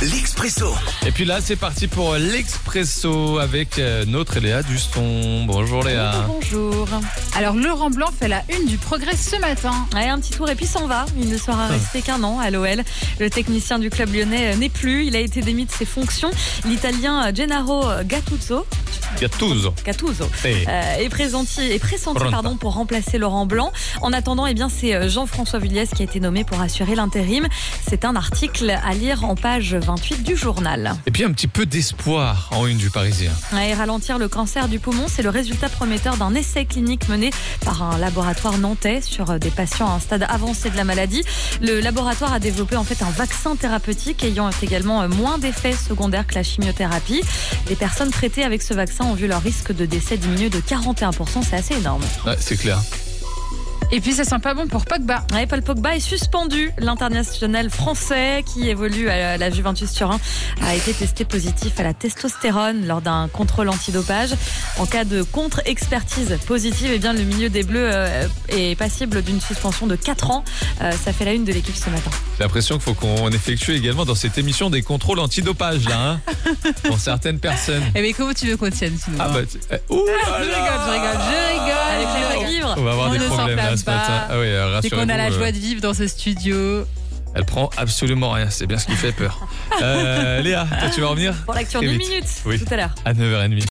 l'Expresso. Et puis là, c'est parti pour l'Expresso avec notre Léa Duston. Bonjour Léa. Bonjour. Alors, Laurent Blanc fait la une du Progrès ce matin. Ouais, un petit tour et puis s'en va. Il ne sera resté qu'un an à l'OL. Le technicien du club lyonnais n'est plus. Il a été démis de ses fonctions. L'Italien Gennaro Gattuso est pressenti pour remplacer Laurent Blanc. En attendant, c'est Jean-François Vulliez qui a été nommé pour assurer l'intérim. C'est un article à lire en page 28 du journal. Et puis un petit peu d'espoir en une du Parisien. Et ralentir le cancer du poumon, c'est le résultat prometteur d'un essai clinique mené par un laboratoire nantais sur des patients à un stade avancé de la maladie. Le laboratoire a développé un vaccin thérapeutique ayant également moins d'effets secondaires que la chimiothérapie. Les personnes traitées avec ce vaccin ont vu leur risque de décès diminuer de 41%. C'est assez énorme. Ouais, c'est clair. Et puis, ça sent pas bon pour Pogba. Ouais, Paul Pogba est suspendu. L'international français qui évolue à la Juventus Turin a été testé positif à la testostérone lors d'un contrôle antidopage. En cas de contre-expertise positive, le milieu des Bleus est passible d'une suspension de 4 ans. Ça fait la une de l'équipe ce matin. J'ai l'impression qu'il faut qu'on effectue également dans cette émission des contrôles antidopage là, pour certaines personnes. Eh mais comment tu veux qu'on tienne sinon? Je rigole. Avec les joies de vivre. On va avoir des problèmes là ce matin. Ah oui, rassurez-vous. C'est qu'on a la joie de vivre dans ce studio. Elle prend absolument rien, c'est bien ce qui fait peur. Léa, toi tu vas revenir Pour l'actu en 1 minute, oui, tout à l'heure. À 9h30.